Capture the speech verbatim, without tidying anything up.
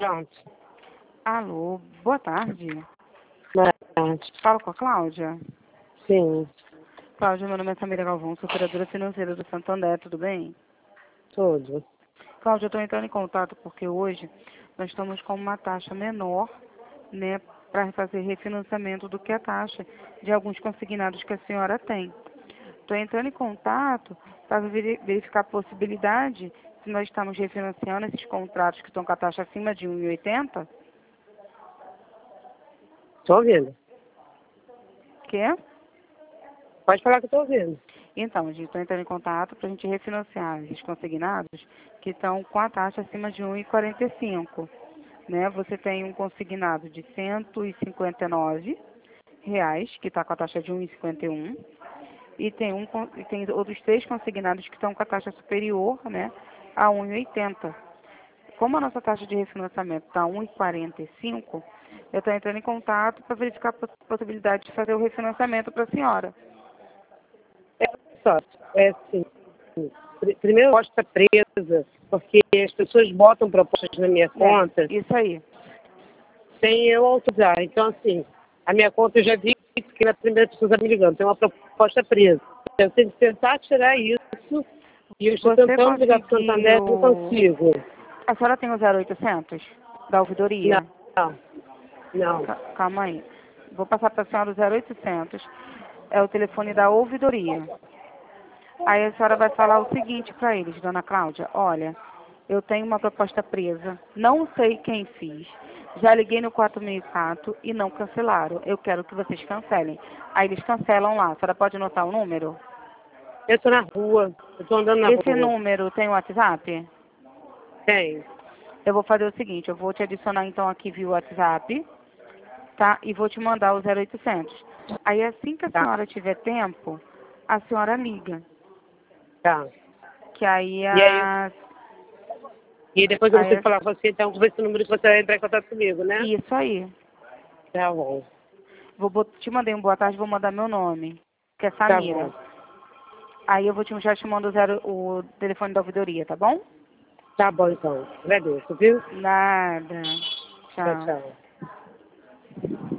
Pronto. Alô, boa tarde. Boa tarde. Falo com a Cláudia. Sim, Cláudia, meu nome é Samira Galvão, sou operadora financeira do Santander, tudo bem? tudo. Cláudia, eu estou entrando em contato porque hoje nós estamos com uma taxa menor, né, para fazer refinanciamento do que a taxa de alguns consignados que a senhora tem. Estou entrando em contato para verificar a possibilidade, se nós estamos refinanciando esses contratos que estão com a taxa acima de um vírgula oitenta. Estou ouvindo. Quê? Pode falar que eu estou ouvindo. Então, a gente está entrando em contato para a gente refinanciar esses consignados que estão com a taxa acima de um vírgula quarenta e cinco. Né? Você tem um consignado de cento e cinquenta e nove reais, que está com a taxa de um vírgula cinquenta e um, e tem, um, e tem outros três consignados que estão com a taxa superior, né, a um vírgula oitenta. Como a nossa taxa de refinanciamento está a um vírgula quarenta e cinco, eu estou entrando em contato para verificar a possibilidade de fazer o refinanciamento para a senhora. É só, é assim. pr- Primeiro, a proposta presa, porque as pessoas botam propostas na minha conta É, isso aí. sem eu autorizar. Então, assim, a minha conta eu já vi que a primeira pessoa está me ligando. Tem uma proposta presa. Eu tenho que tentar tirar isso e eu estou Você tentando ligar para o Santander e não conseguiu... consigo. A senhora tem o zero oitocentos da ouvidoria? Não, não. Ca- Calma aí. Vou passar para a senhora o zero oitocentos. É o telefone da ouvidoria. Aí a senhora vai falar o seguinte para eles, dona Cláudia. Olha, eu tenho uma proposta presa. Não sei quem fiz. Já liguei no quatro mil e quatro e não cancelaram. Eu quero que vocês cancelem. Aí eles cancelam lá. A senhora pode anotar o número? Eu estou na rua, eu estou andando na Esse rua. número tem WhatsApp? Tem. Eu vou fazer o seguinte, eu vou te adicionar então aqui via WhatsApp, tá? E vou te mandar o zero oitocentos. Aí assim que a Tá, senhora tiver tempo, a senhora liga. tá. Que aí E aí, a... e depois eu Aí consigo a... falar com você, então, com esse número que você vai entrar em contato comigo, né? Isso aí. Tá bom. Vou bot... Te mandei um boa tarde, vou mandar meu nome, que é Tá Samira. bom. Aí eu vou te, já te mando o, zero, o telefone da ouvidoria, tá bom? Tá bom, então. Agradeço, viu? Nada. Tchau, Tchau. tchau.